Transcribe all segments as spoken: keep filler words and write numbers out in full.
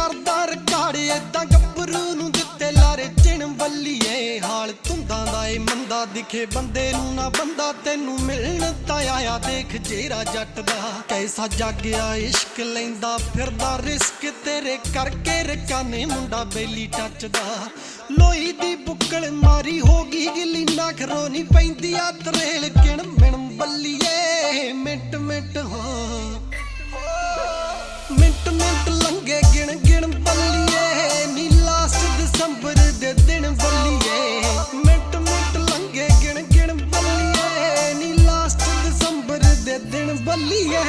करदा रिकार्ड ऐदां गब्बरू नूं दित्ते लारे चिण बल्लीए हाल धुंदां दा ए मंदा दिखे बंदे नूं ना बंदा तैनूं मिलण तां आया देख जेरा जट दा कैसा जागिया इश्क लैंदा फिरदा रिस्क तेरे करके रकाने मुंडा बेली टचदा लोई दी बुक्कल मारी होगी गिली ना खरो नी पैंदी आ तरेल किण मिण बल्लीए मिंट मिंट हो मिंट मिंट लंघे गिण गिण बल्लीए नी लास्ट दिसंबर दे दिन बल्लीए मिंट मिंट लंघे गिण गिण बल्लीए नी लास्ट दिसंबर दे दिन बल्लीए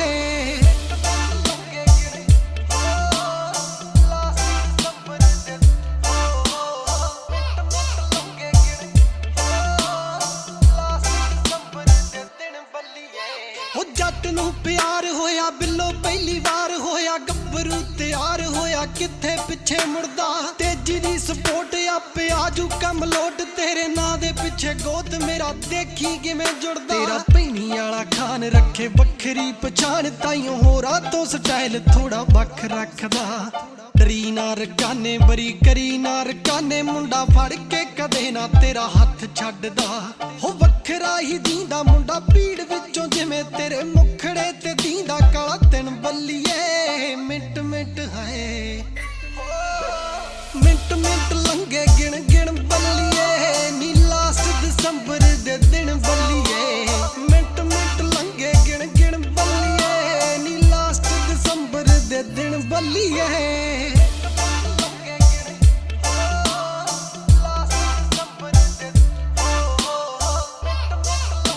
जट नूं प्यार होया बिल्लो पहली बार होया गब्बरू तैयार होया किथे पिछे मुड़दा तेजी दी सपोर्ट आपे आजू कम लोट तेरे नां दे पिछे गोत मेरा देखी किवें जुड़दा तेरा भैणी वाला खान रखे बखरी पछाण ताइयों होरा तो स्टाइल थोड़ा बख रखदा डरी ना रकाने बरी करी ना रकाने मुंडा फड़ के कदे ना तेरा हथ छड्डदा हो वखरा ही दींदा मुंडा भीड़ विचों जिवें तेरे मुखड़े ते दींदा काला तिन बल्लीए मिंट मिंट है मिंट मिंट लंघे गिण गिण बल्लीए नी लास्ट दिसंबर दे दिन बल्लीए मिंट मिंट लंघे गिण गिण बल्लीए नी लास्ट दिसंबर दे दिन बल्लीए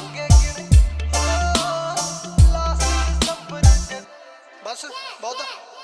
बस बहुत